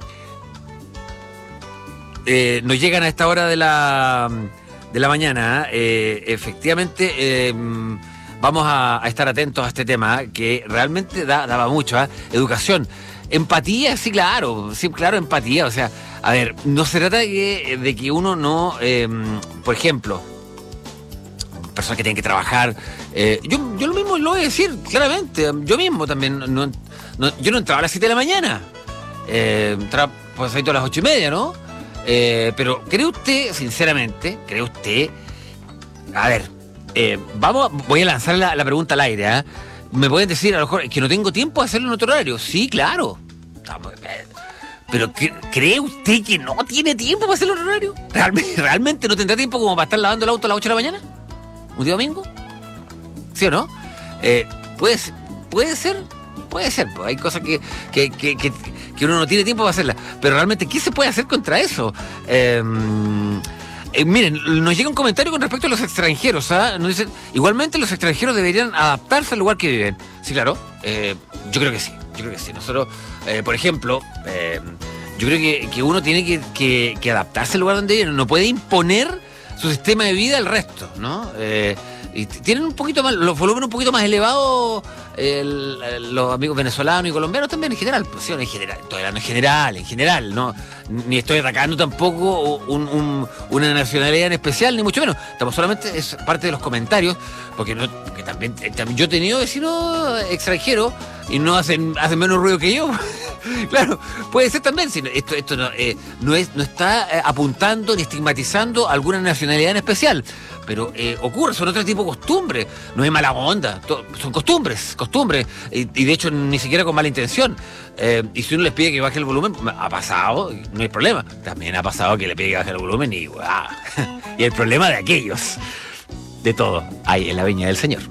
eh, nos llegan a esta hora de la, de la mañana. Eh, efectivamente, eh, vamos a, a estar atentos a este tema, que realmente da, daba mucho, ¿eh? Educación, empatía, sí, claro, sí, claro, empatía. O sea, a ver, no se trata de que, de que uno no, eh, por ejemplo, personas que tienen que trabajar. Eh, yo, yo lo mismo lo voy a decir claramente. Yo mismo también. No, no, yo no entraba a las siete de la mañana. Eh, entraba pues, a las ocho y media, ¿no? Eh, pero ¿cree usted, sinceramente, cree usted... A ver, eh, vamos, voy a lanzar la, la pregunta al aire, ¿eh? Me pueden decir a lo mejor que no tengo tiempo de hacerlo en otro horario. Sí, claro. Pero ¿cree usted que no tiene tiempo para hacerlo en otro horario? ¿Realmente, ¿Realmente no tendrá tiempo como para estar lavando el auto a las ocho de la mañana? ¿Un día domingo? ¿Sí o no? Eh, ¿puede, ¿Puede ser? Puede ser, pues hay cosas que, que, que, que, que uno no tiene tiempo para hacerlas. Pero realmente, ¿qué se puede hacer contra eso? Eh, eh, miren, nos llega un comentario con respecto a los extranjeros, ¿ah? Nos dicen, igualmente los extranjeros deberían adaptarse al lugar que viven. Sí, claro, eh, yo creo que sí, yo creo que sí. Nosotros, eh, por ejemplo, eh, yo creo que, que uno tiene que, que, que adaptarse al lugar donde vive. No puede imponer su sistema de vida al resto, ¿no? Eh, y tienen un poquito más, los volúmenes un poquito más elevados el, el, los amigos venezolanos y colombianos también en general, pues, sí, en general, todavía no en general, en general, no, ni estoy atacando tampoco un, un, una nacionalidad en especial, ni mucho menos. Estamos solamente, es parte de los comentarios, porque, no, porque también, también yo he tenido vecinos extranjeros y no hacen, hacen menos ruido que yo. Claro, puede ser también. Si no, esto esto no, eh, no, es, no está eh, apuntando ni estigmatizando alguna nacionalidad en especial. Pero eh, ocurre, son otro tipo de costumbres. No es mala onda, to, son costumbres, costumbres. Y, y de hecho ni siquiera con mala intención. Eh, y si uno les pide que baje el volumen, ha pasado, no hay problema. También ha pasado que le pide que baje el volumen y wow. Y el problema de aquellos. De todo hay en la viña del Señor.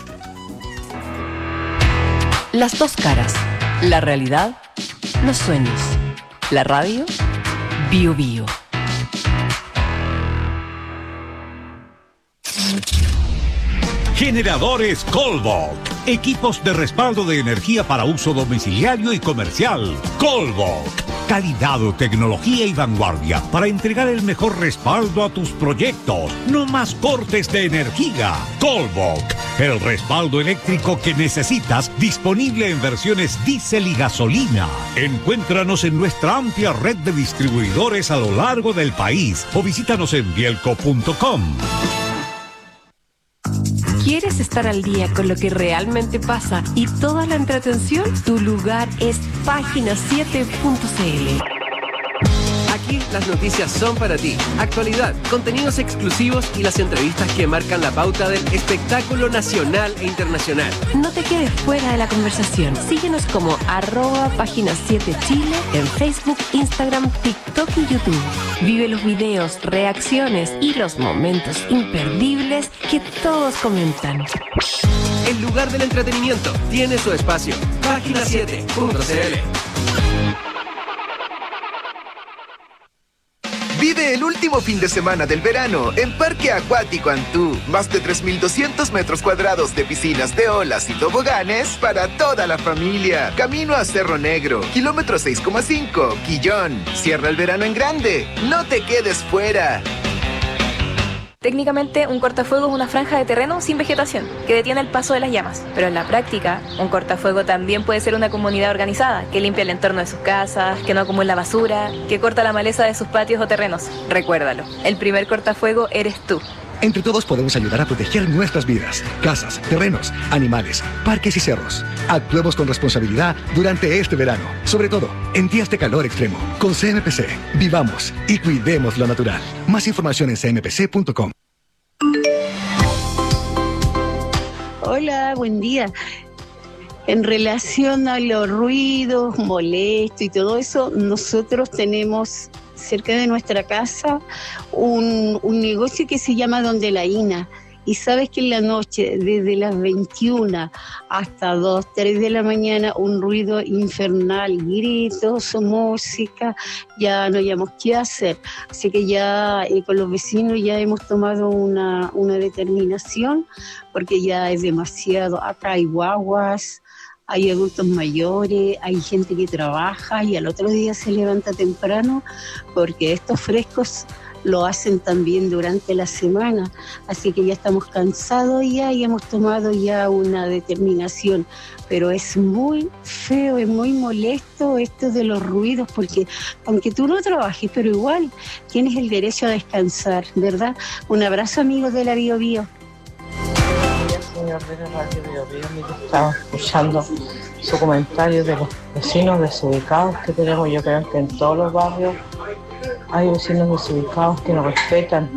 Las dos caras. La realidad, los sueños. La radio, Bio Bio. Generadores Colvolt. Equipos de respaldo de energía para uso domiciliario y comercial. Colvolt. Calidad, tecnología y vanguardia para entregar el mejor respaldo a tus proyectos. No más cortes de energía. Colvolt. El respaldo eléctrico que necesitas, disponible en versiones diésel y gasolina. Encuéntranos en nuestra amplia red de distribuidores a lo largo del país o visítanos en bielco punto com. ¿Quieres estar al día con lo que realmente pasa y toda la entretención? Tu lugar es página siete punto c l. Aquí las noticias son para ti. Actualidad, contenidos exclusivos y las entrevistas que marcan la pauta del espectáculo nacional e internacional. No te quedes fuera de la conversación. Síguenos como arroba página siete Chile en Facebook, Instagram, TikTok y YouTube. Vive los videos, reacciones y los momentos imperdibles que todos comentan. El lugar del entretenimiento tiene su espacio. página siete punto c l. Vive el último fin de semana del verano en Parque Acuático Antú. Más de tres mil doscientos metros cuadrados de piscinas de olas y toboganes para toda la familia. Camino a Cerro Negro, kilómetro seis coma cinco, Quillón. Cierra el verano en grande. No te quedes fuera. Técnicamente, un cortafuego es una franja de terreno sin vegetación, que detiene el paso de las llamas. Pero en la práctica, un cortafuego también puede ser una comunidad organizada, que limpia el entorno de sus casas, que no acumula basura, que corta la maleza de sus patios o terrenos. Recuérdalo, el primer cortafuego eres tú. Entre todos podemos ayudar a proteger nuestras vidas, casas, terrenos, animales, parques y cerros. Actuemos con responsabilidad durante este verano, sobre todo en días de calor extremo. Con C M P C, vivamos y cuidemos lo natural. Más información en c m p c punto com. Hola, buen día. En relación a los ruidos molestos y todo eso, nosotros tenemos cerca de nuestra casa un, un negocio que se llama Donde la Ina. Y sabes que en la noche, desde las veintiuna hasta dos, tres de la mañana, un ruido infernal, gritos, música, ya no hayamos qué hacer. Así que ya eh, con los vecinos ya hemos tomado una, una determinación, porque ya es demasiado. Acá hay guaguas, hay adultos mayores, hay gente que trabaja y al otro día se levanta temprano, porque estos frescos lo hacen también durante la semana, así que ya estamos cansados ya y hemos tomado ya una determinación, pero es muy feo, es muy molesto esto de los ruidos, porque aunque tú no trabajes, pero igual tienes el derecho a descansar, ¿verdad? Un abrazo, amigos de la Bio Bio. Señor de la radio Bio Bio, mire, estaba escuchando su comentario de los vecinos desubicados que tenemos. Yo creo que en todos los barrios hay vecinos desubicados que no respetan.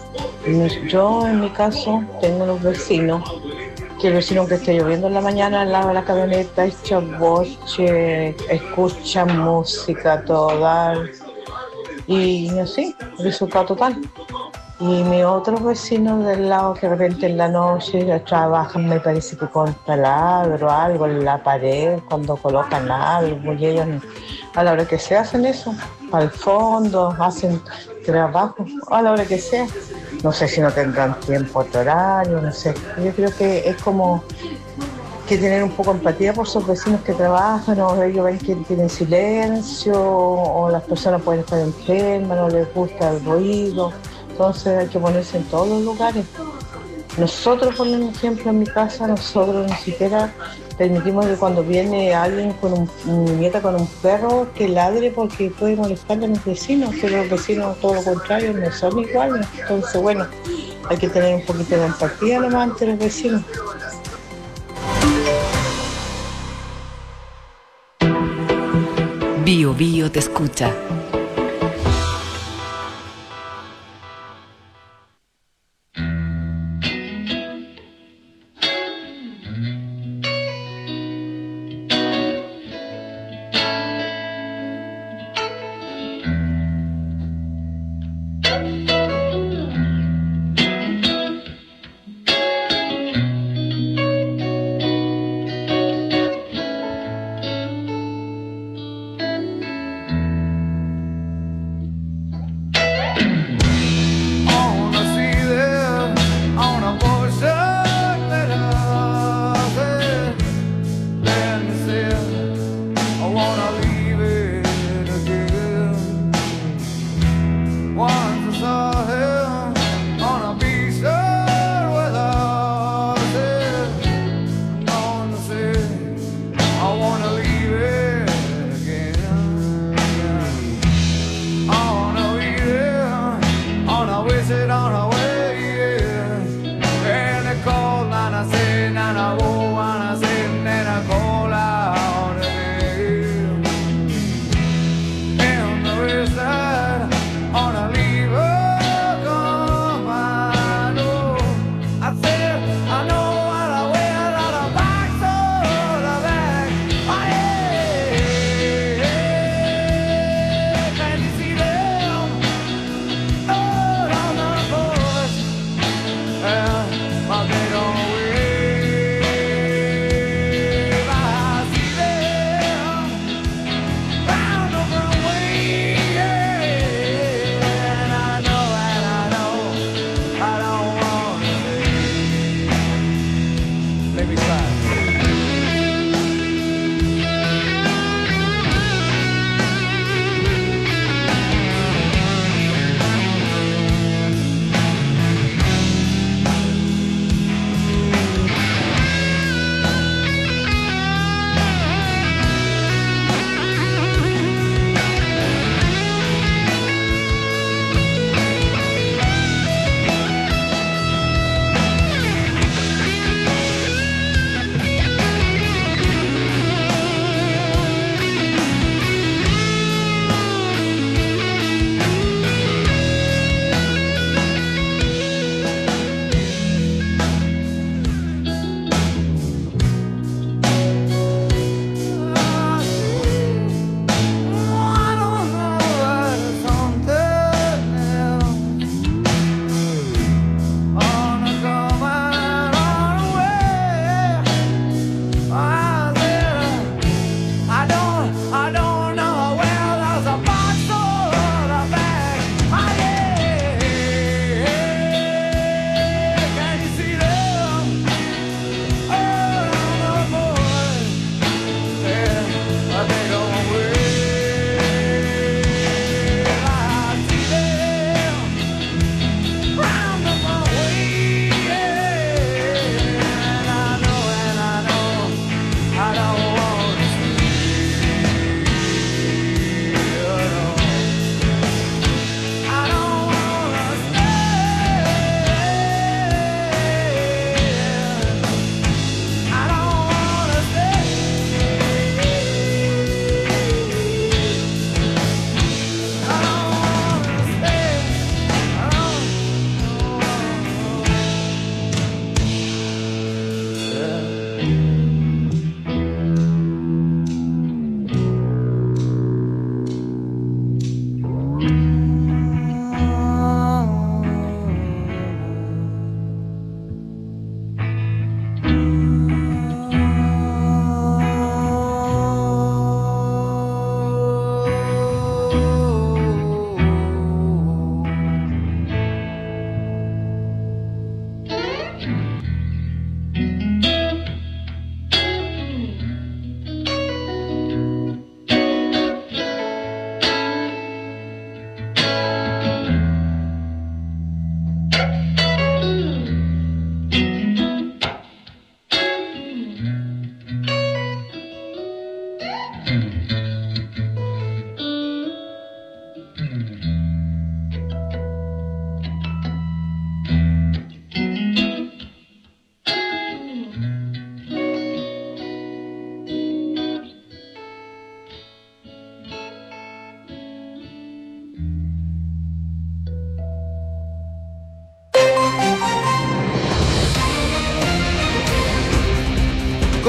Yo en mi caso tengo unos vecinos que el vecino que esté lloviendo en la mañana lava la camioneta, echa boche, escucha música toda y así, desubicado total. Y mis otros vecinos del lado que de repente en la noche ya trabajan, me parece que con taladro o algo en la pared, cuando colocan algo, y ellos a la hora que se hacen eso, para el fondo, hacen trabajo, a la hora que sea. No sé si no tendrán tiempo de horario, no sé. Yo creo que es como que tener un poco de empatía por sus vecinos que trabajan, o ellos ven que tienen silencio, o las personas pueden estar enfermas, no les gusta el ruido. Entonces hay que ponerse en todos los lugares. Nosotros, por ejemplo, en mi casa, nosotros ni siquiera permitimos que cuando viene alguien con un, mi nieta con un perro que ladre porque puede molestarle a mis vecinos, pero los vecinos, todo lo contrario, no son iguales. Entonces, bueno, hay que tener un poquito de empatía nomás ante los vecinos. Bio Bio te escucha.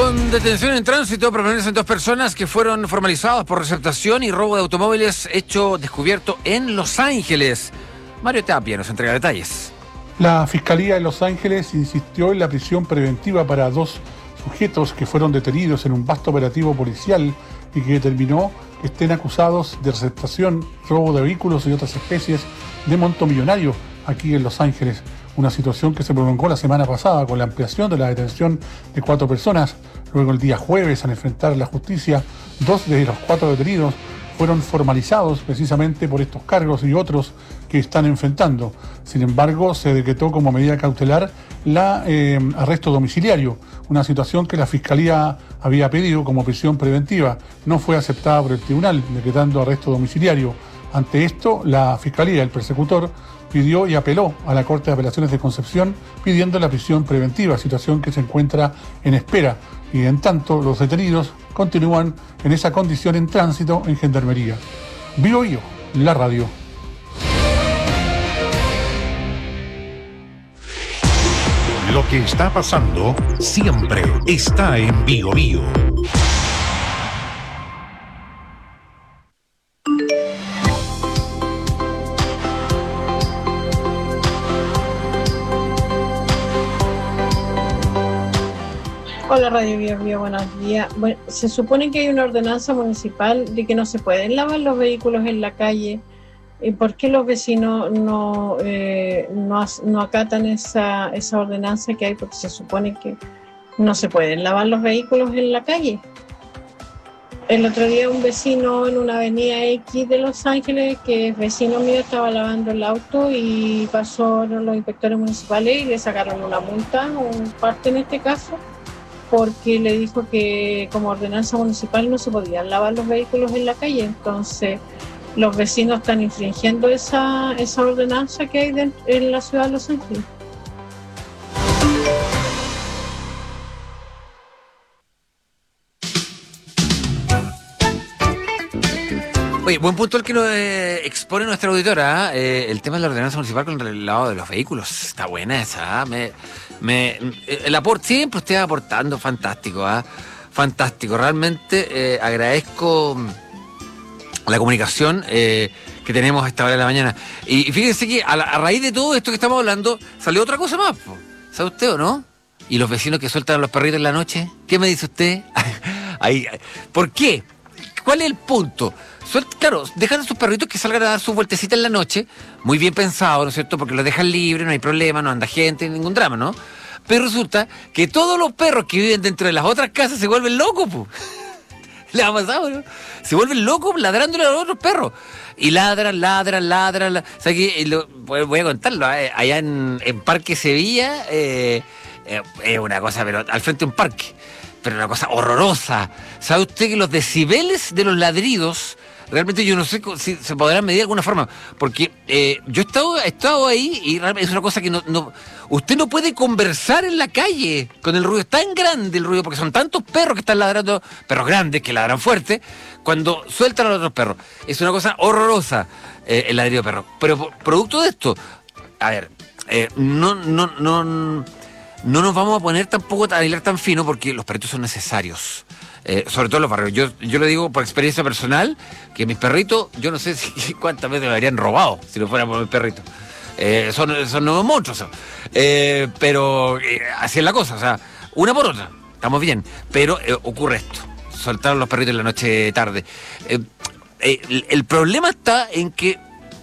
Con detención en tránsito permanecen dos personas que fueron formalizadas por receptación y robo de automóviles hecho descubierto en Los Ángeles. Mario Tapia nos entrega detalles. La Fiscalía de Los Ángeles insistió en la prisión preventiva para dos sujetos que fueron detenidos en un vasto operativo policial y que determinó que estén acusados de receptación, robo de vehículos y otras especies de monto millonario aquí en Los Ángeles. Una situación que se prolongó la semana pasada con la ampliación de la detención de cuatro personas. Luego el día jueves, al enfrentar la justicia, dos de los cuatro detenidos fueron formalizados precisamente por estos cargos y otros que están enfrentando. Sin embargo, se decretó como medida cautelar la eh, arresto domiciliario, una situación que la Fiscalía había pedido como prisión preventiva. No fue aceptada por el tribunal, decretando arresto domiciliario. Ante esto, la Fiscalía, el persecutor, pidió y apeló a la Corte de Apelaciones de Concepción pidiendo la prisión preventiva, situación que se encuentra en espera. Y en tanto, los detenidos continúan en esa condición en tránsito en Gendarmería. Bio Bio, la radio. Lo que está pasando siempre está en Bio Bio. Hola Radio Bio Bio, buenos días. Bueno, se supone que hay una ordenanza municipal de que no se pueden lavar los vehículos en la calle. ¿Por qué los vecinos no, eh, no, no acatan esa, esa ordenanza que hay? Porque se supone que no se pueden lavar los vehículos en la calle. El otro día un vecino en una avenida X de Los Ángeles, que es vecino mío, estaba lavando el auto y pasaron los inspectores municipales y le sacaron una multa, un parte en este caso, porque le dijo que como ordenanza municipal no se podían lavar los vehículos en la calle. Entonces los vecinos están infringiendo esa, esa ordenanza que hay de, en la ciudad de Los Ángeles. Oye, buen punto el que nos eh, expone nuestra auditora, ¿eh? El tema de la ordenanza municipal con el lavado de los vehículos. Está buena esa, ¿eh? me, me, el aporte, siempre usted aportando, fantástico, ¿eh? Fantástico. Realmente eh, agradezco la comunicación eh, que tenemos a esta hora de la mañana. Y, y fíjense que a, la, a raíz de todo esto que estamos hablando, salió otra cosa más, po. ¿Sabe usted o no? ¿Y los vecinos que sueltan a los perritos en la noche? ¿Qué me dice usted? Ahí, ¿por qué? ¿Cuál es el punto? Suelt, claro, dejan a sus perritos que salgan a dar su vueltecita en la noche, muy bien pensado, ¿no es cierto? Porque los dejan libres, no hay problema, no anda gente, ningún drama, ¿no? Pero resulta que todos los perros que viven dentro de las otras casas se vuelven locos, pues. ¿Le ha pasado, no? Se vuelven locos ladrándole a los otros perros. Y ladran, ladran, ladran. ladran. O sea que, lo, voy a contarlo, ¿eh? Allá en, en Parque Sevilla, eh, eh, es una cosa, pero al frente de un parque, pero una cosa horrorosa. ¿Sabe usted que los decibeles de los ladridos, realmente yo no sé si se podrán medir de alguna forma? Porque eh, yo he estado, he estado ahí y realmente es una cosa que no, no... Usted no puede conversar en la calle con el ruido. Es tan grande el ruido porque son tantos perros que están ladrando, perros grandes que ladran fuerte, cuando sueltan a los otros perros. Es una cosa horrorosa eh, el ladrido de perro. Pero producto de esto, a ver, eh, no, no, no, no nos vamos a poner tampoco a hilar tan fino porque los perritos son necesarios. Eh, sobre todo en los barrios. Yo, yo lo digo por experiencia personal, que mis perritos, yo no sé si cuántas veces me habrían robado si no fuera por mis perritos. Eh, son, son nuevos monstruos. Eh, pero eh, así es la cosa, o sea, una por otra, estamos bien. Pero eh, ocurre esto, soltaron los perritos en la noche tarde. Eh, eh, el, el problema está en que,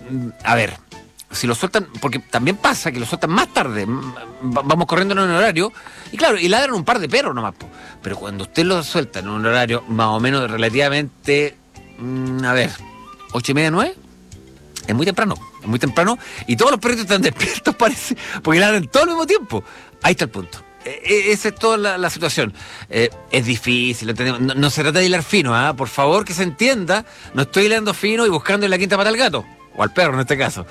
a ver, si los sueltan, porque también pasa que los sueltan más tarde, vamos corriendo en un horario, y claro, y ladran un par de perros nomás, po. Pero cuando usted los suelta en un horario más o menos relativamente, mmm, a ver, ocho y media, nueve, es muy temprano, es muy temprano, y todos los perritos están despiertos, parece, porque ladran todo al mismo tiempo. Ahí está el punto. E- esa es toda la, la situación. Eh, es difícil, ¿entendemos? No, no se trata de hilar fino, ¿eh? Por favor que se entienda, no estoy hilando fino y buscando en la quinta pata al gato, o al perro en este caso,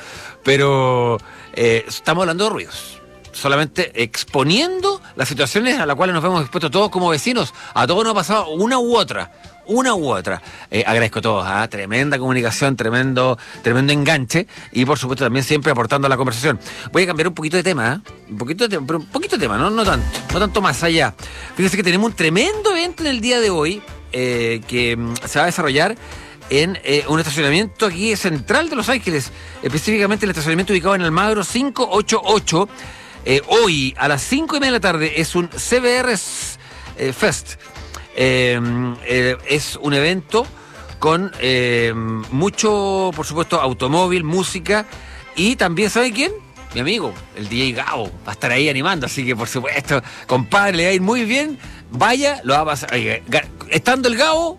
pero eh, estamos hablando de ruidos, solamente exponiendo las situaciones a las cuales nos vemos expuestos todos como vecinos. A todos nos ha pasado una u otra, una u otra. Eh, agradezco a todos, ¿eh? Tremenda comunicación, tremendo, tremendo enganche y por supuesto también siempre aportando a la conversación. Voy a cambiar un poquito de tema, ¿eh? un poquito de tema, pero un poquito de tema, no, no tanto, no tanto más allá. Fíjense que tenemos un tremendo evento en el día de hoy eh, que mm, se va a desarrollar en eh, un estacionamiento aquí central de Los Ángeles, específicamente el estacionamiento ubicado en Almagro quinientos ochenta y ocho. Eh, hoy a las cinco y media de la tarde es un C B R eh, Fest. Eh, eh, es un evento con eh, mucho, por supuesto, automóvil, música y también, ¿sabe quién? Mi amigo, el D J Gabo, va a estar ahí animando, así que por supuesto, compadre, le va a ir muy bien, vaya, lo va a pasar. Oye, estando el Gabo,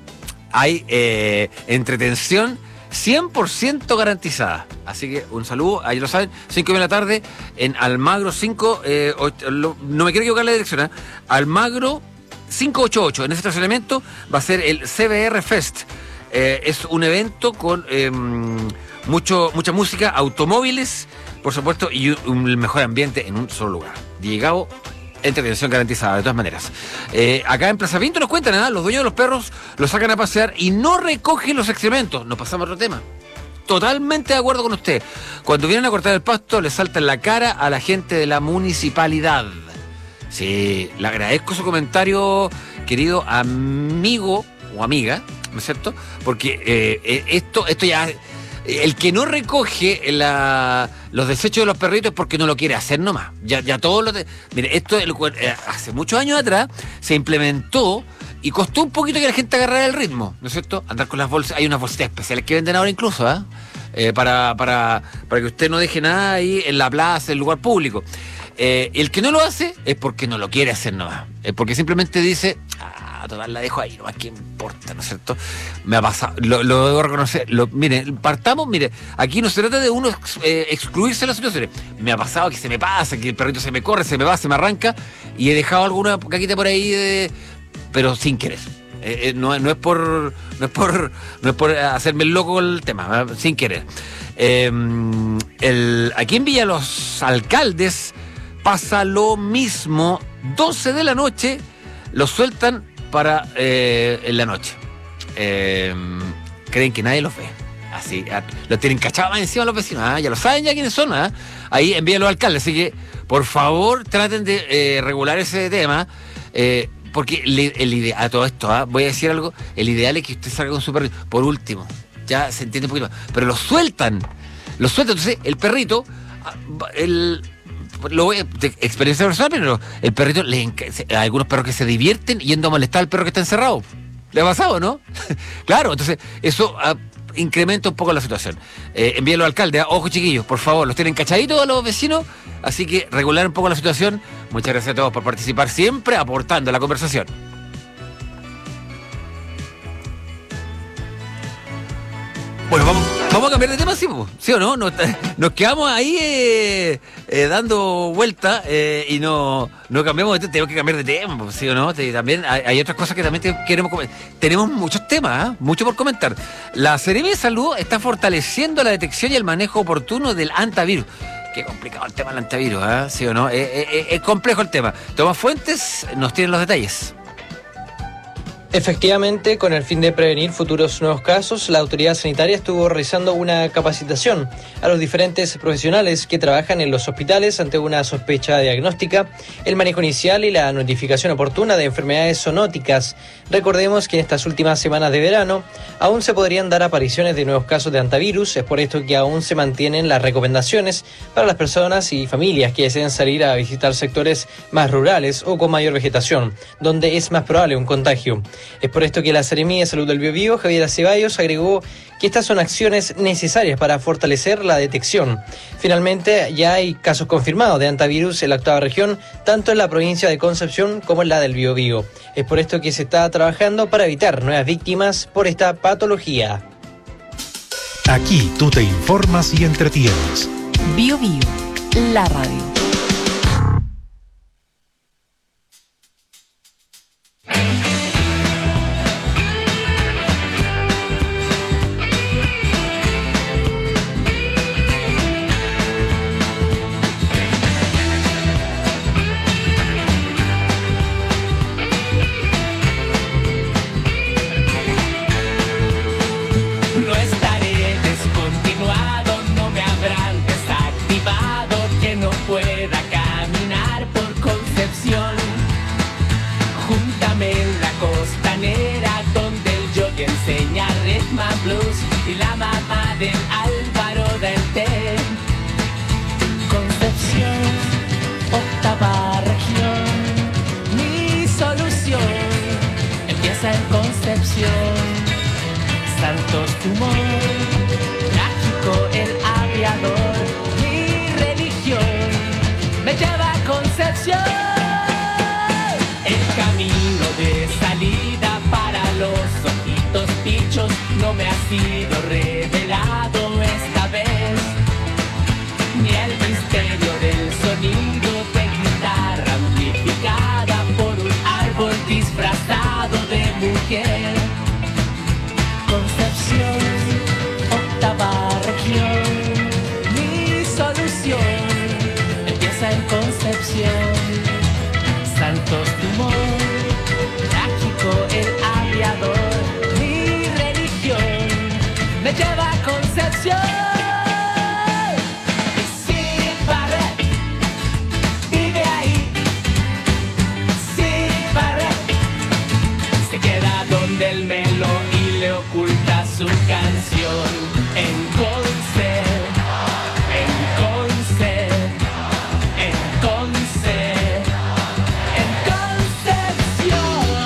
hay eh, entretención cien por ciento garantizada. Así que un saludo, ahí lo saben, cinco y media de la tarde en Almagro cinco, eh, ocho, lo, no me quiero equivocar la dirección, ¿eh? Almagro quinientos ochenta y ocho, en ese estacionamiento va a ser el C B R Fest. Eh, es un evento con eh, mucho, mucha música, automóviles, por supuesto, y un, un mejor ambiente en un solo lugar. Llegado, entretención garantizada, de todas maneras. Eh, acá en Plaza Pinto nos cuentan, ¿eh? Los dueños de los perros los sacan a pasear y no recogen los excrementos. Nos pasamos a otro tema. Totalmente de acuerdo con usted. Cuando vienen a cortar el pasto, le saltan la cara a la gente de la municipalidad. Sí, le agradezco su comentario, querido amigo o amiga, ¿no es cierto? Porque eh, esto, esto ya... El que no recoge la, los desechos de los perritos es porque no lo quiere hacer nomás. Ya, ya todos los... De, mire, esto el, eh, hace muchos años atrás se implementó y costó un poquito que la gente agarrara el ritmo, ¿no es cierto? Andar con las bolsas, hay unas bolsitas especiales que venden ahora incluso, ¿eh? Eh, para, para, para que usted no deje nada ahí en la plaza, en el lugar público. Eh, el que no lo hace es porque no lo quiere hacer nomás. Es porque simplemente dice, ah, total, la dejo ahí, nomás, ¿qué importa, no es cierto? Me ha pasado, lo, lo debo reconocer. Lo, mire, partamos, mire, aquí no se trata de uno eh, excluirse de las situaciones. Me ha pasado que se me pasa, que el perrito se me corre, se me va, se me arranca, y he dejado alguna caquita por ahí, de, pero sin querer. Eh, eh, no, no es por no es por no es por hacerme el loco con el tema, ¿eh? Sin querer. Eh, el, aquí en Villa Los Alcaldes pasa lo mismo. doce de la noche los sueltan para eh, en la noche. Eh, creen que nadie los ve. Así, los tienen cachados encima los vecinos. ¿Ah? Ya lo saben ya quiénes son. ¿Ah? Ahí en Villa Los Alcaldes. Así que, por favor, traten de eh, regular ese tema. Eh, porque el, el ide- a todo esto, ¿ah? Voy a decir algo. El ideal es que usted salga con su perrito. Por último, ya se entiende un poquito más. Pero los sueltan. Los sueltan. Entonces, el perrito, el... Lo voy a, de experiencia personal, pero el perrito, le enca- hay algunos perros que se divierten yendo a molestar al perro que está encerrado. ¿Le ha pasado, no? Claro, entonces eso uh, incrementa un poco la situación. Eh, envíalo al alcalde, ¿eh? Ojo chiquillos, por favor, los tienen cachaditos a los vecinos, así que regular un poco la situación. Muchas gracias a todos por participar, siempre aportando a la conversación. Bueno, vamos, vamos a cambiar de tema, ¿sí, ¿sí o no? Nos, nos quedamos ahí eh, eh, dando vuelta eh, y no, no cambiamos de tema, tenemos que cambiar de tema, ¿sí o no? Te, también hay, hay otras cosas que también te, queremos comentar. Tenemos muchos temas, ¿eh? Mucho por comentar. La Seremi de Salud está fortaleciendo la detección y el manejo oportuno del antivirus. Qué complicado el tema del antivirus, ¿eh? ¿Sí o no? Es, es, es complejo el tema. Tomás Fuentes nos tiene los detalles. Efectivamente, con el fin de prevenir futuros nuevos casos, la autoridad sanitaria estuvo realizando una capacitación a los diferentes profesionales que trabajan en los hospitales ante una sospecha diagnóstica, el manejo inicial y la notificación oportuna de enfermedades zoonóticas. Recordemos que en estas últimas semanas de verano aún se podrían dar apariciones de nuevos casos de antivirus, es por esto que aún se mantienen las recomendaciones para las personas y familias que deseen salir a visitar sectores más rurales o con mayor vegetación, donde es más probable un contagio. Es por esto que la Seremi de Salud del Biobío, Javiera Ceballos, agregó que estas son acciones necesarias para fortalecer la detección. Finalmente, ya hay casos confirmados de antivirus en la octava región, tanto en la provincia de Concepción como en la del Biobío. Es por esto que se está trabajando para evitar nuevas víctimas por esta patología. Aquí tú te informas y entretienes. Biobío, la radio. Sigma Blues y la mamá del Álvaro del Té. Concepción, octava región, mi solución empieza en Concepción. Santos Dumont, México el aviador, mi religión me lleva a Concepción. El camino de salida para los ojitos pichos no me ha sido revelado esta vez, ni el misterio del sonido de guitarra amplificada por un árbol disfrazado de mujer. Concepción, octava región, mi solución empieza en Concepción. Santos Dumont, México el aviador, mi religión me lleva a Concepción. Y Sid Barrett vive ahí. Sid Barrett se queda donde el melo y le oculta su canción en Conce, en Conce, en Conce, en Concepción.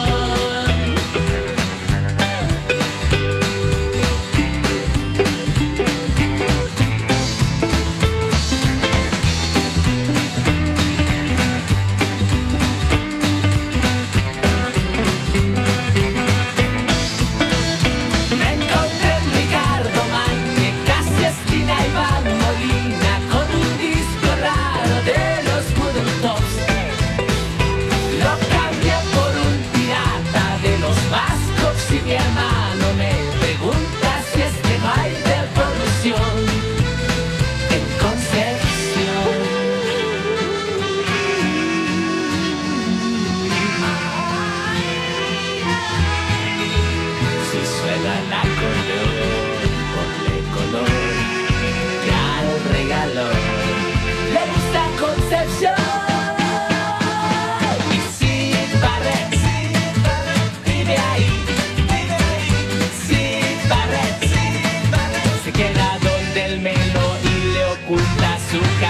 Me encontré en Ricardo Magne, casi esquina Iván Molina, con un disco raro de los Wooden Tops. Lo cambié por un pirata de los vascos y mi hermano me pregunta si es que no hay devolución en Concepción. Si suena el acordeón, ponle color que al regalo le gusta Concepción. Y Sid Barrett vive ahí. Sid Barrett se queda donde el melo y le oculta su cara.